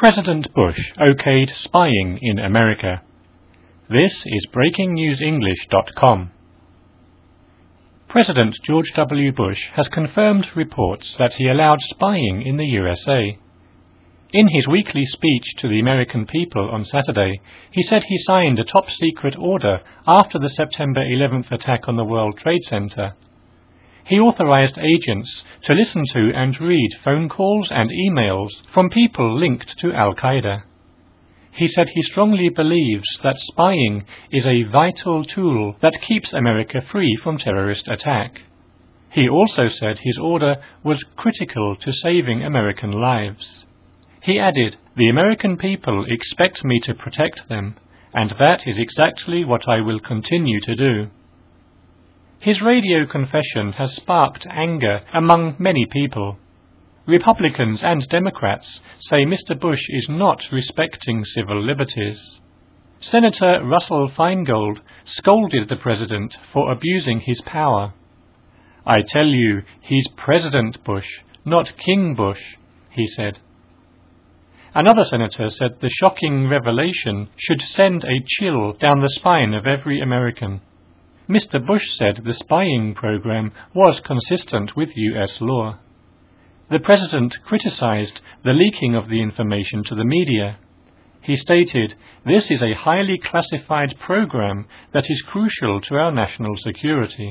President Bush okayed spying in America. This is BreakingNewsEnglish.com. President George W. Bush has confirmed reports that he allowed spying in the USA. In his weekly speech to the American people on Saturday, he said he signed a top-secret order after the September 11th attack on the World Trade Center. He authorized agents to listen to and read phone calls and emails from people linked to Al-Qaeda. He said he strongly believes that spying is a vital tool that keeps America free from terrorist attack. He also said his order was critical to saving American lives. He added, "The American people expect me to protect them, and that is exactly what I will continue to do." His radio confession has sparked anger among many people. Republicans and Democrats say Mr. Bush is not respecting civil liberties. Senator Russell Feingold scolded the president for abusing his power. "I tell you, he's President Bush, not King Bush," he said. Another senator said the shocking revelation should send a chill down the spine of every American. Mr. Bush said the spying program was consistent with U.S. law. The president criticized the leaking of the information to the media. He stated, "This is a highly classified program that is crucial to our national security."